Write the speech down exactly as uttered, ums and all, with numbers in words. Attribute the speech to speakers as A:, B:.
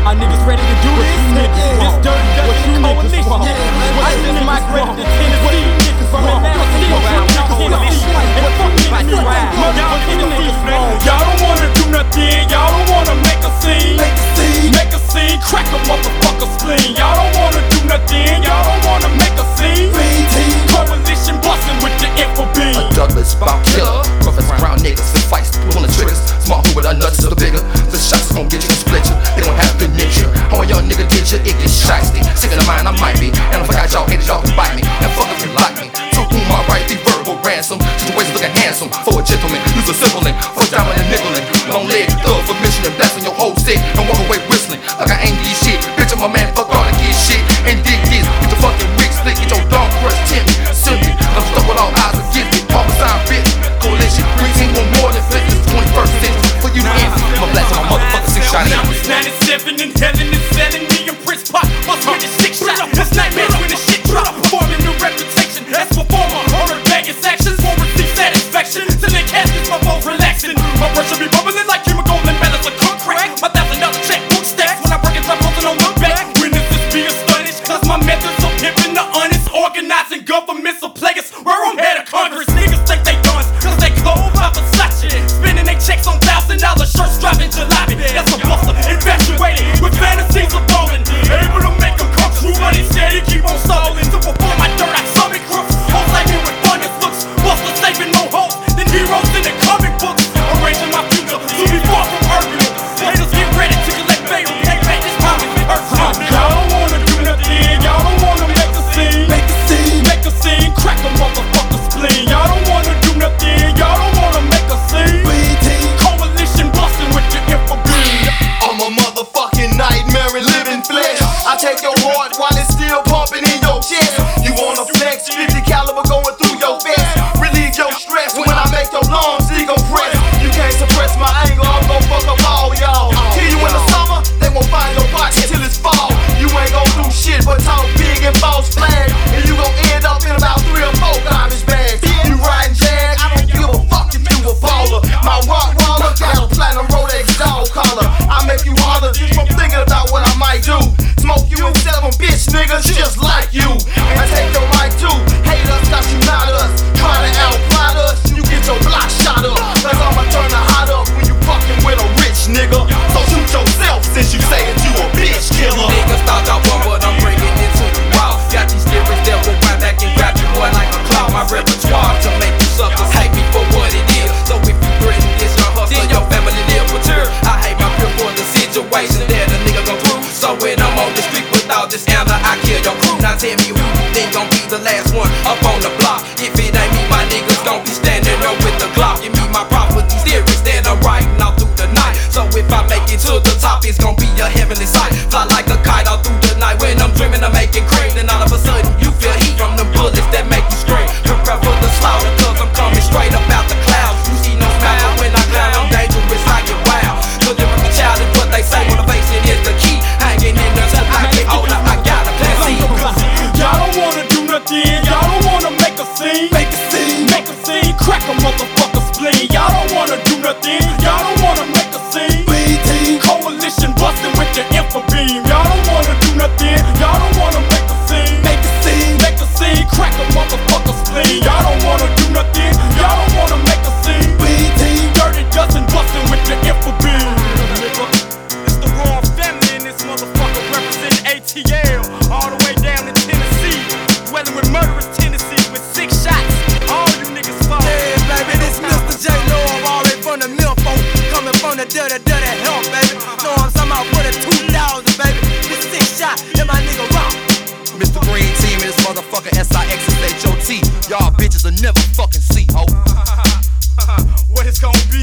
A: Our niggas ready to do this? This Dirty Dutchman Coalition. I just migrated to Tennessee from Atlanta City. Y'all don't wanna do nothing. Y'all don't wanna make a scene. Make a scene. Crack a motherfucker spleen. Y'all don't wanna do nothing. Y'all don't wanna make a scene. Coalition bustin' with the info beam.
B: A Douglas bout killer. Professor Brown niggas and fights pulling the triggers. Small who with our nuts the bigger. The shots gon' get you and split you. They gon' have to knit you. How a young nigga get you, it gets shiesty. Sick of the mind, I might be. And if I got y'all haters, y'all can bite me. And fuck if you like me. To whom I write the verbal ransom. Situations looking handsome. For a gentleman, use a sibling. For diamond and nickelin'. Long leg thug for mission and blasting your whole set. And walk away whistling. Like I ain't these shit. Bitch, I'm a man, fuck all the kid shit. And dig this. Get the fucking wig split. Get your dog crushed, Timmy. Simply. I'm stuck with all eyes against me. Parmesan bitch. Coalition. Green team want more than fifty. twenty-first century. For you to envy. I'm a blast my motherfucker six shot in.
A: When I was ninety-seven in heaven and selling me in Prince Park. Must win the six shot. This nightmares when the shit drop. Performing the reputation as performer. Order Vegas actions won't receive satisfaction. Till they caskets my foes relaxing. My brush will be bubbling like chemical and balance of concrete. My thousand dollar checkbook stacks when I break it drop on the look back. Witnesses be astonished cause my methods of pimping the honest. Organizing governments of players where I'm head of Congress. Niggas think they done cause they clothes by Versace. Spending they checks on thousand dollar shirts dropping Jalopy. That's a buster, infatuated with fantasies of ballin'. Able to make them come true, but instead he keep on stalling. To perform my dirt, I summon crooks. Hoes like me with funnest looks. Buster saving more hoes than heroes in the comic books. Arranging my future to be far from urban. Haters get ready to collect bail. They make this promise personal. Y'all don't wanna do nothing. Y'all don't wanna make a scene. Make a scene. Make a scene. Crack a motherfucker spleen. Y'all don't wanna do nothing. Y'all don't wanna make a scene. Coalition busting with the info beam.
C: I'm a motherfucking nightmare in living flesh. I take your heart while it's still pumping in your chest. You wanna flex, fifty caliber going through your vest. Relieve your stress when I make your lungs decompress. You can't suppress my anger, I'm gon' fuck up all y'all. Till you in the summer, they won't find your pocket till it's fall. You ain't gon' do shit but talk big and false flag. And you gon' end up in about three or four garbage bags. You riding Jag, I don't give a fuck if you a baller. My rock roller got a platinum Rolex dog collar. I make you holler just from thinking about what I might do. Smoke you and seven bitch niggas just like you. I take your mic too. Hate us, cause you not us. Try to outplot us, you get your block shot up. Cause I'ma turn the hot up when you fucking with a rich nigga. So shoot yourself since you say that you a bitch killer.
B: Niggas thought I won, but I'm breaking into the wall. Got these lyrics that will wind back and grab you boy like a claw. My repertoire to make you suckers hate me for what it is. So if you threaten this, your hustle, your family live with her. I hate my peer for the situation that a nigga gon' through. So when I'm on the street with all this amber, I kill your crew. Now tell me who you think gon' be the last one up on the block. If it ain't me, my niggas gon' be standing there with the Glock. Give me my props with these lyrics that I'm writing all through the night. So if I make it to the top, it's gon' be a heavenly sight. Fly like a kite all through the night. When I'm dreaming of making crave, then all of a sudden you feel heat from the bullets that make you straight. Prepare for the slaughter, cause I'm coming straight up out the clouds. You see no smile, but when I clown, I'm dangerous, I get wild. Cause if the child is what they say, motivation is the key. Hanging in there till I get older, I got a plan C.
A: Y'all don't wanna do nothing. Y'all don't wanna make a scene. Make a scene. Make a scene. Crack a motherfucker spleen. Y'all don't wanna do nothing. Y'all don't wanna make a scene. Coalition busting with the info beam. Y'all don't wanna do nothing. Y'all don't wanna make a scene. Make a scene. Make a scene. Crack a motherfucker spleen. Y'all don't wanna do nothing. Y'all don't wanna make a scene. Dirty Dozen busting with the info beam. It's the Raw family in this motherfucker representing A T L all the way down to Tennessee. Dwelling with murderous Tennessee with six shots. All you niggas fall.
D: Yeah, baby, this Mister J Lord all the way from the mill phone. Coming from the dirty, dirty help, baby. Know I'm talking about for the two thousand, baby. This six shot, and my nigga rock.
B: Mister Green Team and this motherfucker S I X S H O T. Y'all bitches will never fucking see, ho.
A: What it's gonna be?